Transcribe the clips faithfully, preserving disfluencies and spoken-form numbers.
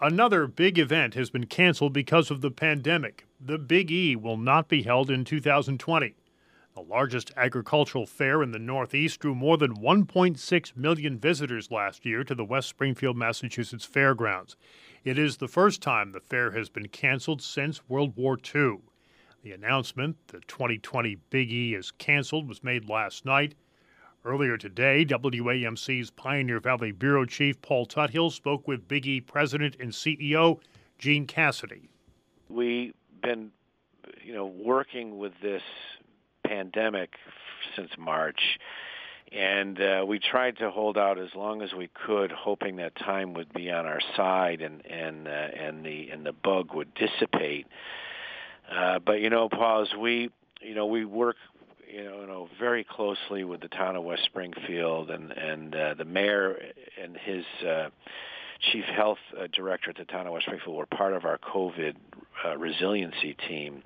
Another big event has been canceled because of the pandemic. The Big E will not be held in two thousand twenty. The largest agricultural fair in the Northeast drew more than one point six million visitors last year to the West Springfield, Massachusetts Fairgrounds. It is the first time the fair has been canceled since World War Two. The announcement the twenty twenty Big E is canceled was made last night. Earlier today, W A M C's Pioneer Valley Bureau Chief Paul Tuthill spoke with Big E President and C E O Gene Cassidy. We've been, you know, working with this pandemic since March, and uh, we tried to hold out as long as we could, hoping that time would be on our side and and uh, and the and the bug would dissipate. Uh, but you know, Paul, as we you know we work. You know, you know, very closely with the town of West Springfield, and and uh, the mayor and his uh, chief health uh, director at the town of West Springfield were part of our COVID uh, resiliency team,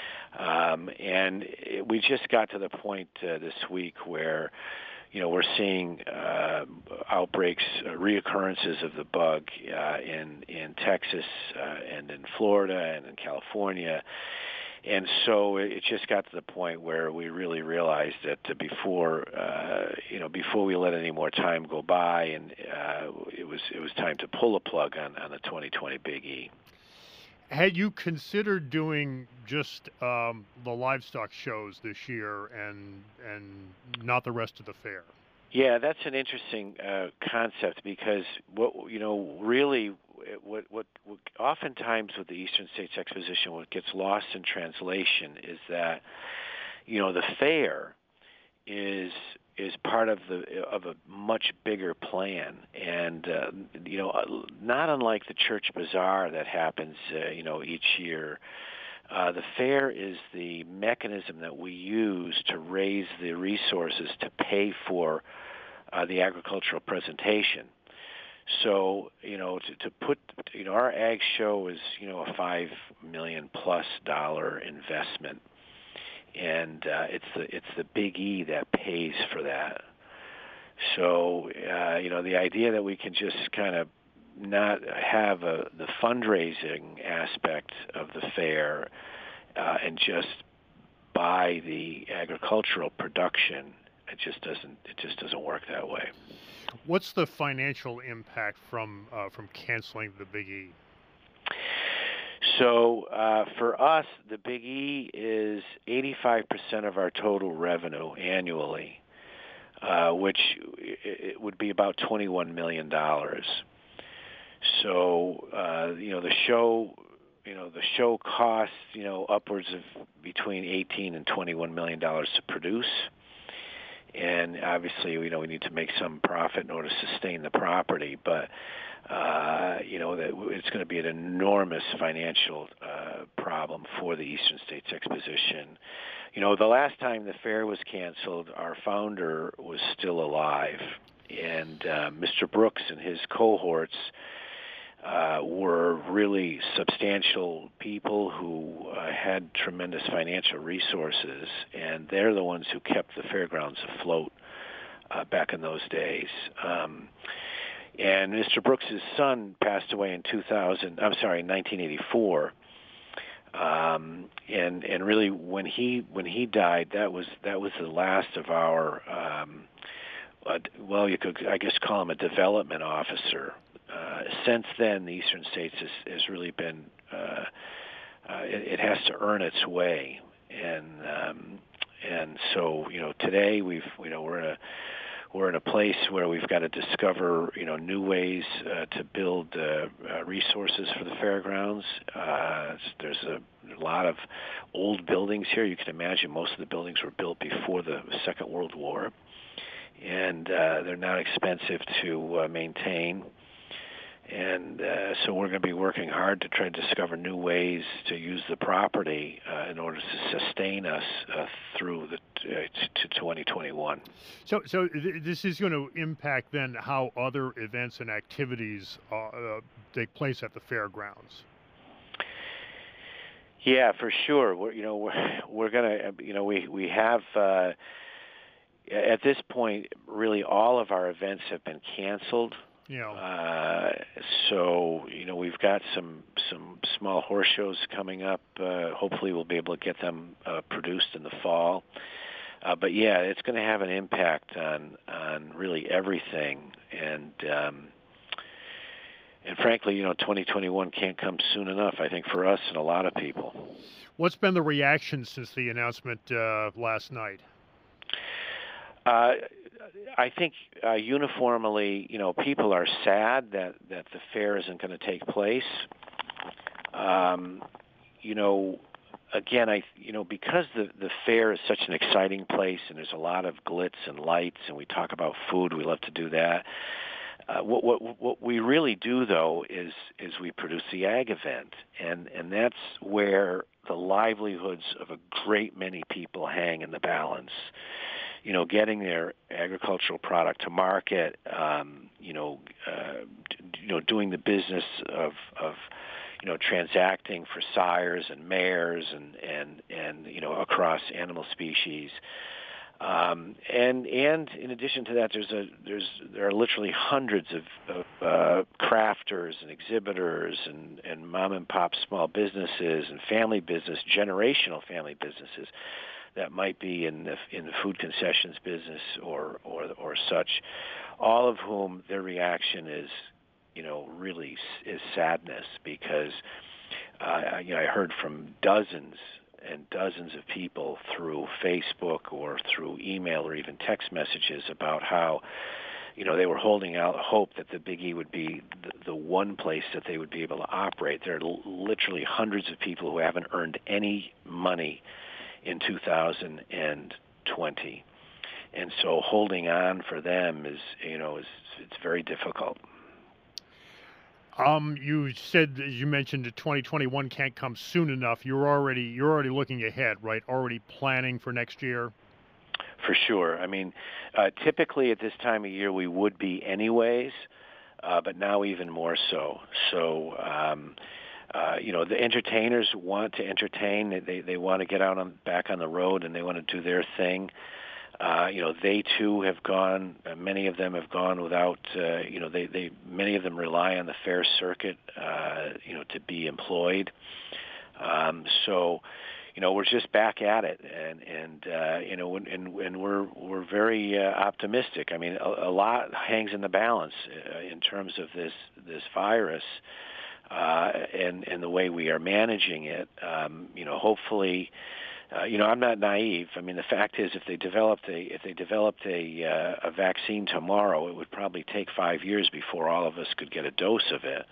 um, and it, we just got to the point uh, this week where, you know, we're seeing uh, outbreaks, uh, reoccurrences of the bug uh, in in Texas uh, and in Florida and in California. And so it just got to the point where we really realized that before, uh, you know, before we let any more time go by, and uh, it was it was time to pull a plug on, on the twenty twenty Big E. Had you considered doing just um, the livestock shows this year and and not the rest of the fair? Yeah, that's an interesting uh, concept because what you know really. What, what, what oftentimes with the Eastern States Exposition, what gets lost in translation is that, you know, the fair is is part of the of a much bigger plan, and uh, you know, not unlike the church bazaar that happens, uh, you know, each year. Uh, the fair is the mechanism that we use to raise the resources to pay for uh, the agricultural presentation. So, you know, to, to put, you know, our ag show is, you know, a five million plus dollar investment, and uh, it's the it's the Big E that pays for that. So, uh, you know, the idea that we can just kind of not have a, the fundraising aspect of the fair uh, and just buy the agricultural production, it just doesn't it just doesn't work that way. What's the financial impact from uh, from canceling the Big E? So uh, for us, the Big E is eighty-five percent of our total revenue annually, uh, which it would be about twenty-one million dollars. So uh, you know the show, you know the show costs you know upwards of between eighteen and twenty-one million dollars to produce. And obviously, you know, we need to make some profit in order to sustain the property. But, uh, you know, that it's going to be an enormous financial uh, problem for the Eastern States Exposition. You know, the last time the fair was canceled, our founder was still alive. And uh, Mister Brooks and his cohorts uh, were really substantial people who uh, had tremendous financial resources, and they're the ones who kept the fairgrounds afloat uh, back in those days. Um, and Mister Brooks' son passed away in two thousand. I'm sorry, in nineteen eighty-four. Um, and and really, when he when he died, that was that was the last of our. Um, uh, well, you could, I guess, call him a development officer. Uh, since then, the Eastern States has, has really been, uh, uh, it, it has to earn its way. And um, and so, you know, today we've, you know, we're in a, we're in a place where we've got to discover, you know, new ways uh, to build uh, uh, resources for the fairgrounds. Uh, there's a, a lot of old buildings here. You can imagine most of the buildings were built before the Second World War, and uh, they're not expensive to uh, maintain. And uh, so we're going to be working hard to try to discover new ways to use the property uh, in order to sustain us uh, through the uh, to twenty twenty-one. So, so th- this is going to impact then how other events and activities uh, uh, take place at the fairgrounds. Yeah, for sure. We're you know we're we're gonna you know we we have. Uh, At this point, really all of our events have been canceled. You know. Uh, so you know we've got some some small horse shows coming up. Uh, hopefully we'll be able to get them uh, produced in the fall. Uh, but yeah, it's going to have an impact on on really everything. And um, and frankly, you know, twenty twenty-one can't come soon enough, I think, for us and a lot of people. What's been the reaction since the announcement uh, last night? Uh, I think uh, uniformly, you know, people are sad that, that the fair isn't going to take place. Um, you know, again, I you know because the the fair is such an exciting place and there's a lot of glitz and lights, and we talk about food. We love to do that. Uh, what what what we really do though is is we produce the ag event, and and that's where the livelihoods of a great many people hang in the balance. You know, getting their agricultural product to market, um, you know, uh, you know, doing the business of, of, you know, transacting for sires and mares and, and, and you know, across animal species. Um, and and in addition to that, there's a there's there are literally hundreds of, of uh, crafters and exhibitors and, and mom and pop small businesses and family business, generational family businesses that might be in the in the food concessions business or or or such, all of whom their reaction is, you know, really is sadness because uh, you know I heard from dozens and dozens of people through Facebook or through email or even text messages about how, you know, they were holding out hope that the Big E would be the, the one place that they would be able to operate. There are l- literally hundreds of people who haven't earned any money in two thousand twenty, and so holding on for them is, you know, is it's very difficult. Um, you said, as you mentioned, that twenty twenty-one can't come soon enough. You're already you're already looking ahead, right? Already planning for next year. For sure. I mean, uh, typically at this time of year we would be anyways, uh, but now even more so. So. Um, Uh, you know, the entertainers want to entertain. They they, they want to get out on back on the road and they want to do their thing. Uh, you know, they too have gone. Uh, many of them have gone without. Uh, you know, they they many of them rely on the fair circuit. Uh, you know, to be employed. Um, so, you know, we're just back at it, and and uh, you know, and and we're we're very uh, optimistic. I mean, a, a lot hangs in the balance uh, in terms of this this virus. Uh, and, and the way we are managing it, um, you know, hopefully, uh, you know, I'm not naive. I mean, the fact is, if they developed a if they developed a uh, a vaccine tomorrow, it would probably take five years before all of us could get a dose of it.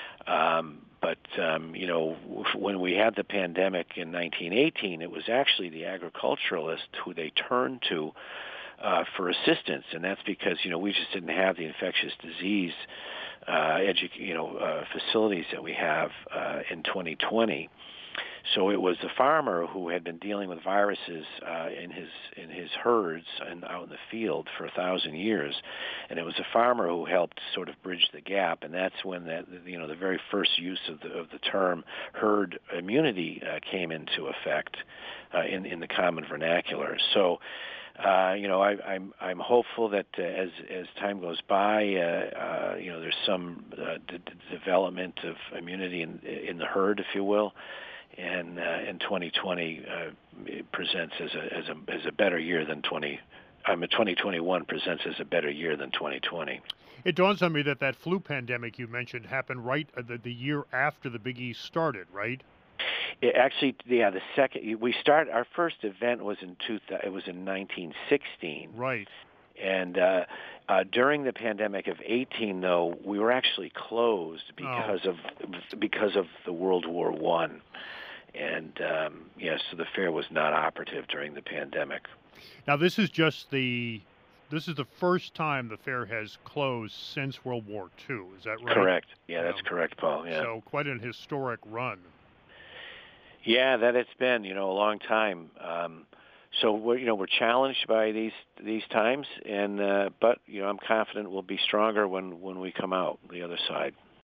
Um, but um, you know, when we had the pandemic in nineteen eighteen, it was actually the agriculturalists who they turned to uh, for assistance, and that's because you know we just didn't have the infectious disease uh, edu- you know uh, facilities that we have uh, in twenty twenty. So it was the farmer who had been dealing with viruses uh, in his in his herds and out in the field for a thousand years, and it was the farmer who helped sort of bridge the gap. And that's when that you know the very first use of the of the term herd immunity uh, came into effect uh, in in the common vernacular. So. Uh, you know, I, I'm I'm hopeful that uh, as as time goes by, uh, uh, you know, there's some uh, d- d- development of immunity in in the herd, if you will, and uh, in twenty twenty uh, it presents as a as a as a better year than twenty. I mean, twenty twenty-one presents as a better year than twenty twenty. It dawns on me that that flu pandemic you mentioned happened right uh, the, the year after the Big East started, right? It actually, yeah, the second we start our first event was in two. It was in nineteen sixteen. Right. And uh, uh, during the pandemic of eighteen, though, we were actually closed because oh. of because of the World War One, and um, yes, so the fair was not operative during the pandemic. Now this is just the this is the first time the fair has closed since World War Two. Is that right? Correct. Yeah, that's Um, correct, Paul. Yeah. So quite an historic run. Yeah, that it's been, you know, a long time. Um, so we're, you know, we're challenged by these these times, and uh, but you know, I'm confident we'll be stronger when when we come out the other side.